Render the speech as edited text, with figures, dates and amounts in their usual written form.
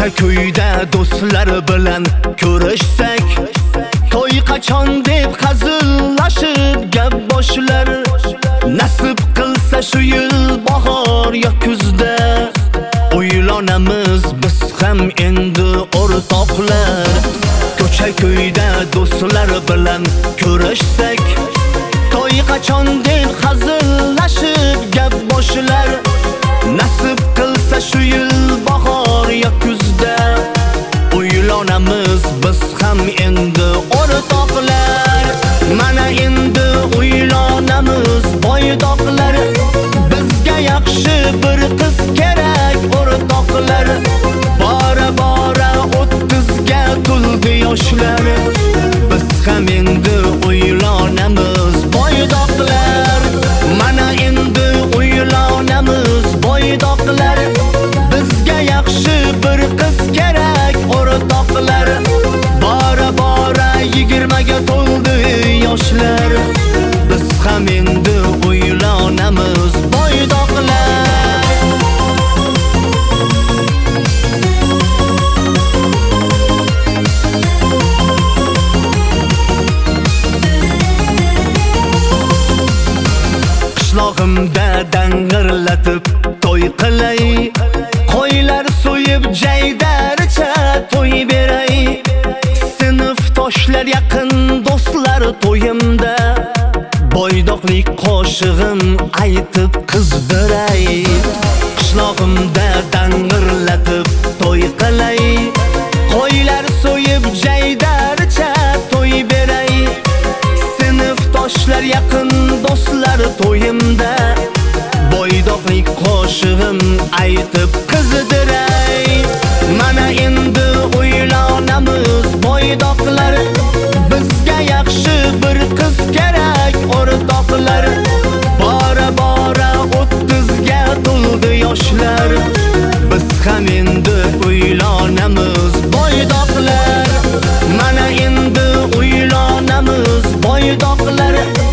Ko'cha ko'yda do'stlar bilan ko'rishsak, to'y qachon deb hazillashib gap boshlar. Nasib qilsa shu yil bahor yo kuzda uylanamiz biz ham endi o'rtoqlar. Ko'cha ko'yda do'stlar bilan ko'rishsak, to'y qachon deb hazillashib gap boshlar. Nasib qilsa shu yil bahor yo kuzda uylanamiz biz ham endi o'rtoqlar. Mana endi uylanamiz boydoqlar. Bizga yaxshi bir qiz kerak o'rtoqlar. Bora bora 30ga to'ldi yoshlar. Biz ham endi uylanamiz boydoqlar. Mana endi uylanamiz boydoqlar. Bizga yaxshi bir qiz kerak o'rtoqlar. Bora bora 20ga to'ldi yoshlar. Biz ham endi uylanamiz boydoqlar. Qishlog'imda dang'irlatib to'y qilay, qo'ylar so'yib jaydaricha to'y beray. Sinfdoshlar yaqin do'stlar to'yimda boydoqlik qo'shig'im aytib qizdiray. Qishlog'imda dang'irlatib to'y qilay, qo'ylar so'yib jaydaricha to'y beray. Sinfdoshlar yaqin do'stlar to'yimda boydoqlik qo'shig'im aytib qizdiray. Mana endi uylanamiz boydoqlar. Bizga yaxshi bir qiz kerak o'rtoqlar. Bora bora 30ga to'ldi yoshlar. Biz ham endi uylanamiz boydoqlar. Mana endi uylanamiz boydoqlar.